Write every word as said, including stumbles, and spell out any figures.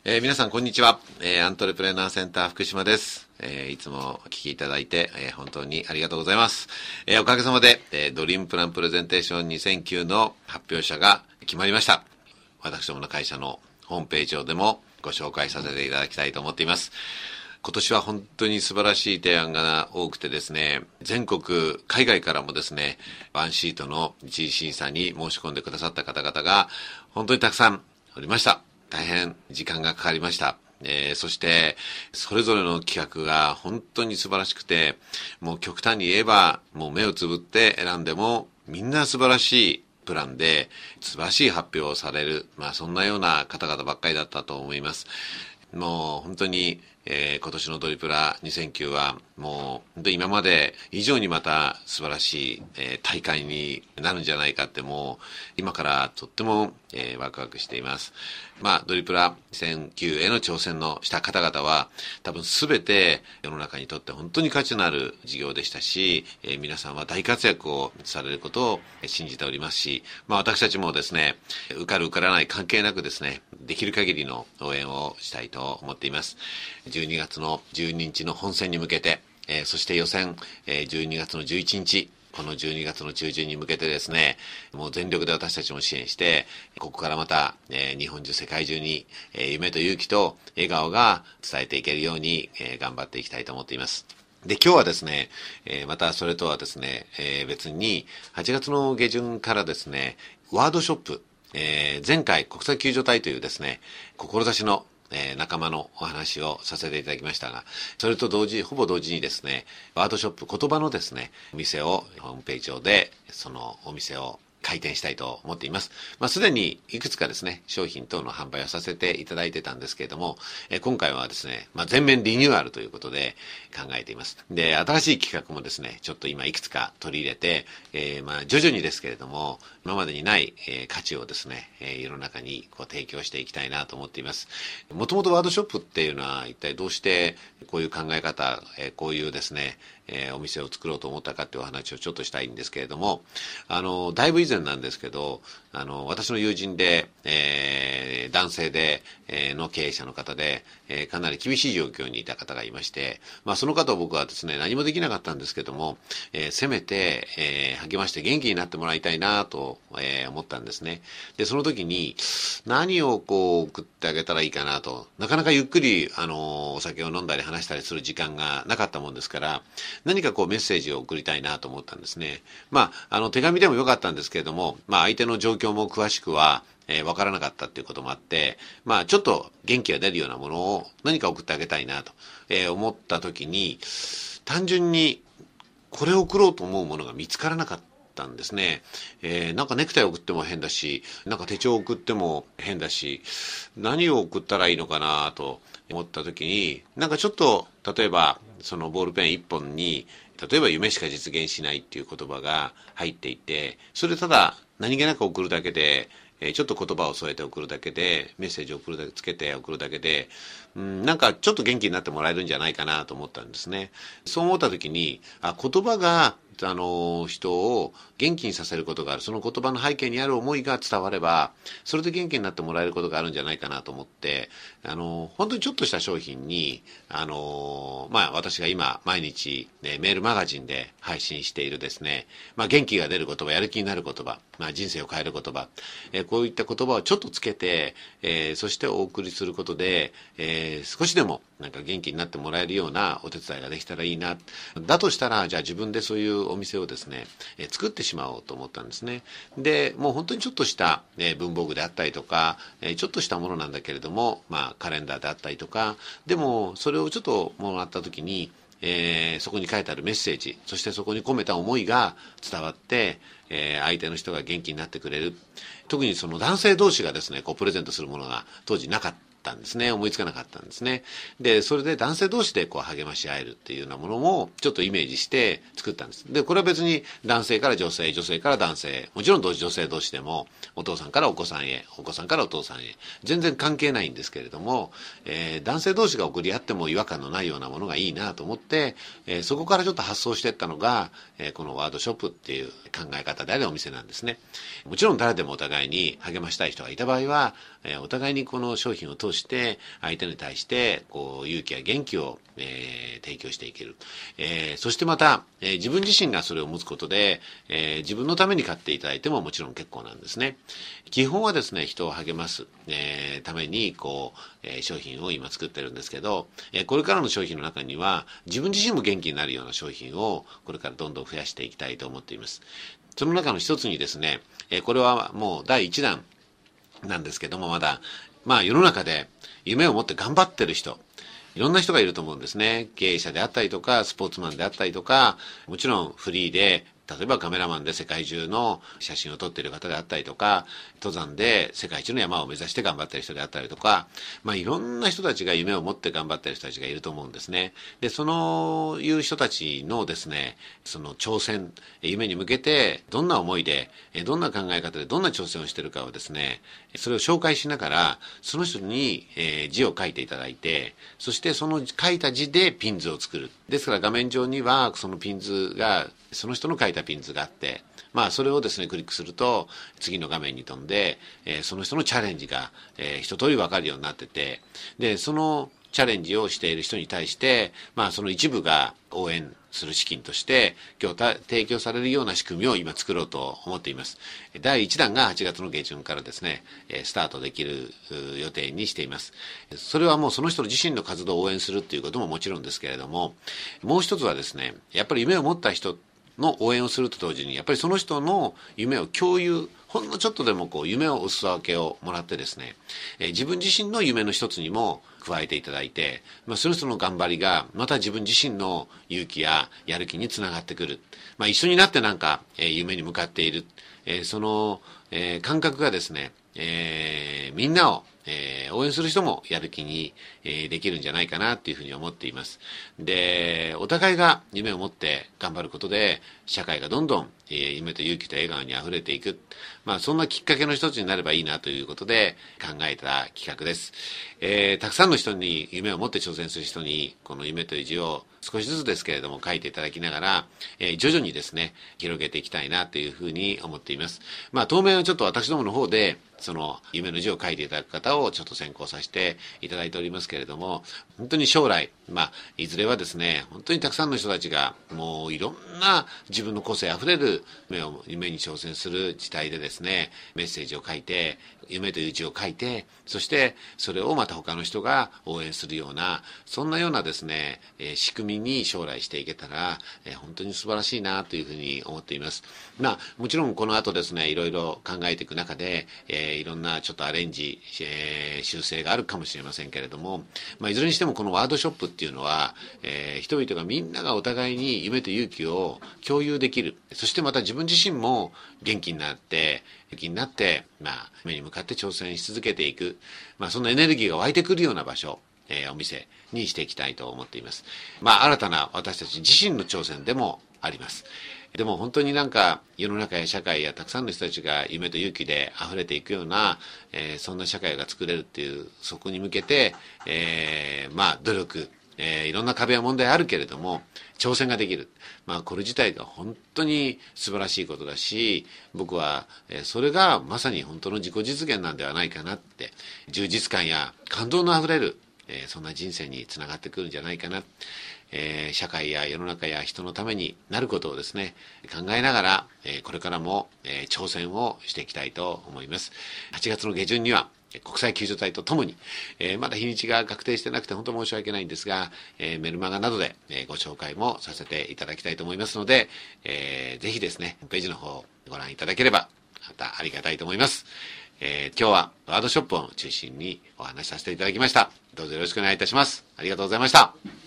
えー、皆さんこんにちは、えー、アントレプレナーセンター福島です。えー、いつもお聞きいただいて、えー、本当にありがとうございます。えー、おかげさまで、えー、ドリームプランプレゼンテーションにせんきゅうの発表者が決まりました。私どもの会社のホームページ上でもご紹介させていただきたいと思っています。今年は本当に素晴らしい提案が多くてですね、全国、海外からもですね、ワンシートの一次審査に申し込んでくださった方々が本当にたくさんおりました。大変時間がかかりました。えー、そして、それぞれの企画が本当に素晴らしくて、もう極端に言えば、もう目をつぶって選んでも、みんな素晴らしいプランで、素晴らしい発表をされる、まあそんなような方々ばっかりだったと思います。もう本当に、えー、今年のドリプラにせんきゅうはもう本当に今まで以上にまた素晴らしい、えー、大会になるんじゃないかってもう今からとっても、えー、ワクワクしています。まあドリプラにせんきゅうへの挑戦のした方々は多分すべて世の中にとって本当に価値のある事業でしたし、えー、皆さんは大活躍をされることを信じておりますし、まあ私たちもですね、受かる受からない関係なくですね、できる限りの応援をしたいと思っています。じゅうにがつのじゅうににちの本戦に向けて、えー、そして予選、えー、じゅうにがつのじゅういちにち、このじゅうにがつの中旬に向けてですね、もう全力で私たちも支援して、ここからまた、えー、日本中、世界中に、えー、夢と勇気と笑顔が伝えていけるように、えー、頑張っていきたいと思っています。で、今日はですね、えー、またそれとはですね、えー、別にはちがつの下旬からですね、ワードショップ、えー、前回国際救助隊というですね、志のえー、仲間のお話をさせていただきましたが、それと同時、ほぼ同時にですね、ワードショップ、言葉のですね、お店をホームページ上で、そのお店を開店したいと思っています。まあ、すでにいくつかですね、商品等の販売をさせていただいてたんですけれども、え今回はですね、まあ、全面リニューアルということで考えています。で、新しい企画もですね、ちょっと今いくつか取り入れて、えー、まあ、徐々にですけれども、今までにない、えー、価値をですね、えー、世の中にこう提供していきたいなと思っています。もともとワードショップっていうのは一体どうしてこういう考え方、えー、こういうですね、えー、お店を作ろうと思ったかっていうお話をちょっとしたいんですけれども、あの、だいぶ以前なんですけど、あの、私の友人で、えー、男性で、えー、の経営者の方で、えー、かなり厳しい状況にいた方がいまして、まあその方を僕はですね、何もできなかったんですけども、えー、せめて、えー、励まして元気になってもらいたいなと、えー、思ったんですね。で、その時に、何をこう送ってあげたらいいかなと、なかなかゆっくり、あの、お酒を飲んだり話したりする時間がなかったもんですから、何かこうメッセージを送りたいなと思ったんですね。まあ、あの手紙でもよかったんですけれども、まあ相手の状況も詳しくは、えー、わからなかったっていうこともあって、まあちょっと元気が出るようなものを何か送ってあげたいなと、えー、思った時に、単純にこれを送ろうと思うものが見つからなかった。たんですね。えー、なんかネクタイ送っても変だし、なんか手帳送っても変だし、何を送ったらいいのかなと思った時に、なんかちょっと例えばそのボールペン一本に例えば夢しか実現しないっていう言葉が入っていて、それただ何気なく送るだけで、えー、ちょっと言葉を添えて送るだけで、メッセージを送るだけつけて送るだけで、うん、なんかちょっと元気になってもらえるんじゃないかなと思ったんですね。そう思った時に、あ、言葉があの人を元気にさせることがある、その言葉の背景にある思いが伝われば、それで元気になってもらえることがあるんじゃないかなと思って、あの本当にちょっとした商品に、あのまあ私が今毎日、ね、メールマガジンで配信しているですね、まあ元気が出る言葉、やる気になる言葉、まあ人生を変える言葉、えー、こういった言葉をちょっとつけて、えー、そしてお送りすることで、えー、少しでもなんか元気になってもらえるようなお手伝いができたらいいな。だとしたら、じゃあ自分でそういうお店をですね、えー、作ってしまおうと思ったんですね。で、もう本当にちょっとした、えー、文房具であったりとか、えー、ちょっとしたものなんだけれども、まあカレンダーであったりとか、でもそれをちょっともらった時に、えー、そこに書いてあるメッセージ、そしてそこに込めた思いが伝わって、えー、相手の人が元気になってくれる。特にその男性同士がですね、こうプレゼントするものが当時なかった。たんですね。思いつかなかったんですね。で、それで男性同士でこう励まし合えるっていうようなものもちょっとイメージして作ったんです。で、これは別に男性から女性、女性から男性、もちろん女性同士でもお父さんからお子さんへ、お子さんからお父さんへ、全然関係ないんですけれども、えー、男性同士が送り合っても違和感のないようなものがいいなと思って、えー、そこからちょっと発想していったのが、えー、このワードショップっていう考え方であるお店なんですね。もちろん誰でもお互いに励ましたい人がいた場合は、えー、お互いにこの商品を通しして、相手に対して、こう、勇気や元気を、えー、提供していける。えー、そしてまた、えー、自分自身がそれを持つことで、えー、自分のために買っていただいてももちろん結構なんですね。基本はですね、人を励ます、えー、ために、こう、えー、商品を今作ってるんですけど、えー、これからの商品の中には、自分自身も元気になるような商品を、これからどんどん増やしていきたいと思っています。その中の一つにですね、えー、これはもうだいいちだんなんですけども、まだ、まあ世の中で夢を持って頑張ってる人、いろんな人がいると思うんですね。経営者であったりとか、スポーツマンであったりとか、もちろんフリーで、例えばカメラマンで世界中の写真を撮っている方であったりとか、登山で世界一の山を目指して頑張っている人であったりとか、まあいろんな人たちが夢を持って頑張っている人たちがいると思うんですね。で、そのいう人たちのですね、その挑戦、夢に向けてどんな思いで、どんな考え方でどんな挑戦をしているかをですね、それを紹介しながら、その人に字を書いていただいて、そしてその書いた字でピン図を作る。ですから画面上にはそのピン図が、その人の書いたピン図があって、まあそれをですねクリックすると次の画面に飛んで、えー、その人のチャレンジが、えー、一通り分かるようになってて、でそのチャレンジをしている人に対して、まあその一部が応援する資金として今日提供されるような仕組みを今作ろうと思っています。だいいちだんがはちがつの下旬からですね、スタートできる予定にしています。それはもうその人自身の活動を応援するっていうことももちろんですけれども、もう一つはですね、やっぱり夢を持った人の応援をすると同時に、やっぱりその人の夢を共有、ほんのちょっとでもこう夢をお裾分けをもらってですね、えー、自分自身の夢の一つにも加えていただいて、まあ、その人の頑張りがまた自分自身の勇気ややる気につながってくる。まあ、一緒になってなんか、えー、夢に向かっている、えー、その、えー、感覚がですね、えー、みんなをえー、応援する人もやる気に、えー、できるんじゃないかなっていうふうに思っています。で、お互いが夢を持って頑張ることで、社会がどんどん、えー、夢と勇気と笑顔に溢れていく。まあ、そんなきっかけの一つになればいいなということで考えた企画です。えー、たくさんの人に夢を持って挑戦する人に、この夢という字を少しずつですけれども書いていただきながら、えー、徐々にですね、広げていきたいなというふうに思っています。まあ、当面はちょっと私どもの方で、その夢の字を書いていただく方をちょっと先行させていただいておりますけれども、本当に将来、まあ、いずれはですね、本当にたくさんの人たちが、もういろんな自分の個性あふれる夢を、夢に挑戦する時代でですね、メッセージを書いて、夢という字を書いて、そしてそれをまた他の人が応援するような、そんなようなですね、えー、仕組みに将来していけたら、えー、本当に素晴らしいなというふうに思っています。まあ、もちろんこの後ですね、いろいろ考えていく中で、えー、いろんなちょっとアレンジ、えー、修正があるかもしれませんけれども、まあ、いずれにしてもこのワードショップっていうのは、えー、人々がみんながお互いに夢と勇気を共有できる。そしてまた自分自身も元気になって、元気になって、まあ、夢に向かって挑戦し続けていく、まあ、そのエネルギーが湧いてくるような場所、えー、お店にしていきたいと思っています。まあ、新たな私たち自身の挑戦でもあります。でも本当になんか世の中や社会やたくさんの人たちが夢と勇気で溢れていくような、えー、そんな社会が作れるっていう、そこに向けて、えー、まあ努力、えー、いろんな壁や問題あるけれども挑戦ができる、まあこれ自体が本当に素晴らしいことだし、僕は、えー、それがまさに本当の自己実現なんではないかなって、充実感や感動のあふれる、えー、そんな人生につながってくるんじゃないかな。えー、社会や世の中や人のためになることをですね、考えながら、えー、これからも、えー、挑戦をしていきたいと思います。はちがつの下旬には国際救助隊とともに、えー、まだ日にちが確定してなくて本当申し訳ないんですが、えー、メルマガなどで、えー、ご紹介もさせていただきたいと思いますので、えー、ぜひですね、ホームページの方をご覧いただければまたありがたいと思います。えー、今日はワードショップを中心にお話しさせていただきました。どうぞよろしくお願いいたします。ありがとうございました。